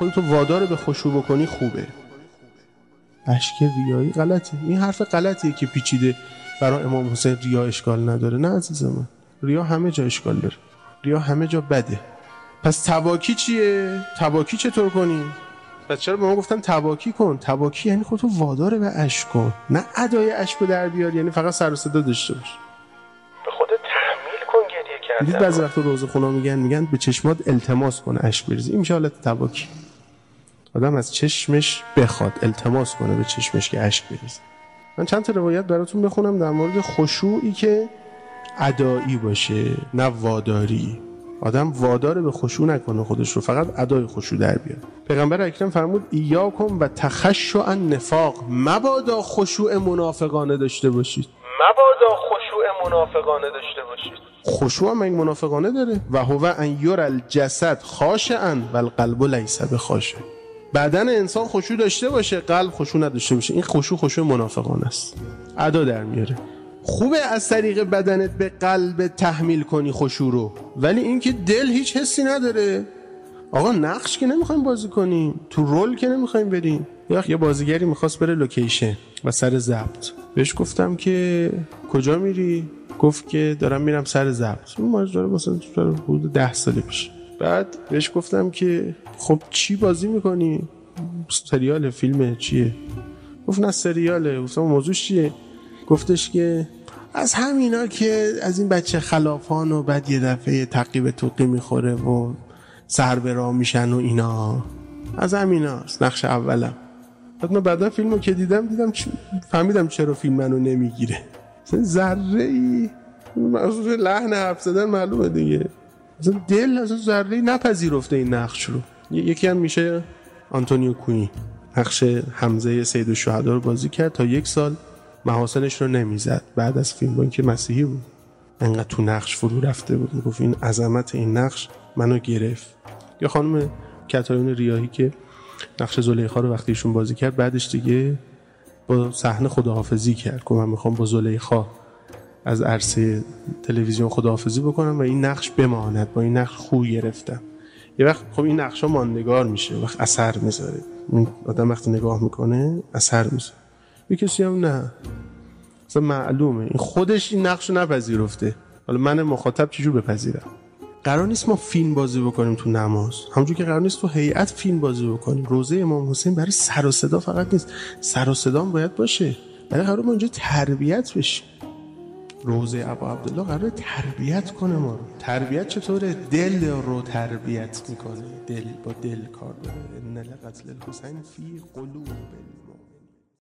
خودتو وادار به خشوع بکنی خوبه. اشک ریایی غلطه. این حرف غلطیه که پیچیده برای امام حسین ریا اشکال نداره. نه عزیز من، ریا همه جا اشکال داره، ریا همه جا بده. پس تباکی چیه؟ تباکی چطور کنی؟ پس چرا به ما گفتن تباکی کن؟ تباکی یعنی خودتو وادار به اشک کن، نه ادای اشکو در بیار، یعنی فقط سر و صدا داشته باش. به خودت تحمیل کن گریه کردن. دیدید بعضی وقتا روزخونا میگن به چشمات التماس کن اشک بریزی. این میشه حالت تباکی. آدم از چشمش بخواد، التماس کنه به چشمش که اشک بریزه. من چند تا روایت براتون بخونم در مورد خشوعی که ادایی باشه نه واداری. آدم وادار به خشوع نکنه خودش رو، فقط ادای خشوع در بیاره. پیغمبر اکرم فرمود ایاکم و تخشع النفاق، مبادا خشوع منافقانه داشته باشید. مبادا خشوع منافقانه داشته باشید. خشوع هم این منافقانه داره. و هو ان یرى الجسد خاشعا و القلب لیس بخاشع. بدن انسان خشوع داشته باشه، قلب خشوع نداشته باشه، این خشوع منافقانه است، ادا در میاره. خوبه از طریق بدنت به قلب تحمیل کنی خشوع رو، ولی این که دل هیچ حسی نداره. آقا نقش که نمیخوایم بازی کنیم، تو رول که نمیخوایم بریم. یه بازیگری میخواست بره لوکیشن و سر ضبط، بهش گفتم که کجا میری؟ گفت که دارم میرم سر ضبط. اون ماجرا مثلا حدود 10 سال پیش. بعد بهش گفتم که خب چی بازی میکنی؟ سریال، فیلمه، چیه؟ گفت نه سریاله. گفتم موضوعش چیه؟ گفتش که از همینا که از این بچه خلافان و بعد یه دفعه تعقیب توقی میخوره و سر به راه میشن و اینا، از همیناست. نقش اولم. بعد من بعدا فیلمو که دیدم فهمیدم چرا فیلم منو نمیگیره. ذره ای مخصوص لحن حرف زدن معلومه دیگه، مثلا دل از ذره نپذیرفته این نقش رو. یکی هم میشه آنتونیو کوین، نقش حمزه سید الشهدا رو بازی کرد، تا 1 سال محاسنش رو نمیزد. بعد از فیلم با اینکه مسیحی بود انقدر تو نقش فرو رفته بود، میگفت این عظمت این نقش منو گرفت. یا خانم کتایون ریاحی که نقش زلیخا رو وقتی ایشون بازی کرد، بعدش دیگه با صحنه خداحافظی کرد که من میخوام با زلیخا از عرصه تلویزیون خداحافظی بکنم و این نقش بماند، با این نقش خوب گرفتم. یه وقت خب این نقشا ماندگار میشه، وقت اثر میذاره. این آدم وقتی نگاه میکنه اثر میذاره. یه کسی هم نه، مثلا معلومه این خودش این نقشو نپذیرفته، حالا من مخاطب چجور بپذیرم؟ قرار نیست ما فیلم بازی بکنیم تو نماز، همونجور که قرار نیست تو هیئت فیلم بازی بکنیم. روزه امام حسین برای سر و صدا فقط نیست، سر و صدا هم باید باشه، برای قرار ما اینجا تربیت بشیم. روزه ابا عبدالله قراره تربیت کنه ما رو. تربیت چطوره؟ دل رو تربیت میکنه، دل با دل کار داره. ان لقتل الحسین فی قلوب المؤمنین.